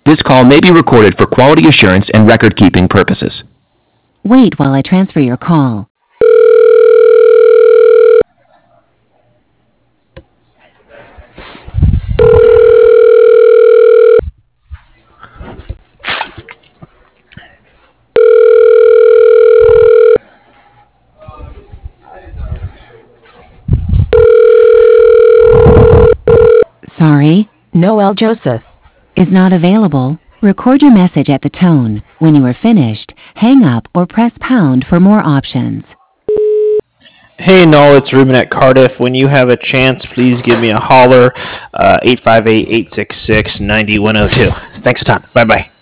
This call may be recorded for quality assurance and record-keeping purposes. Wait while I transfer your call. Sorry, Noel Joseph is not available. Record your message at the tone. When you are finished, hang up or press pound for more options. Hey, Noel, it's Ruben at Cardiff. When you have a chance, please give me a holler, 858-866-9102. Thanks a ton. Bye-bye.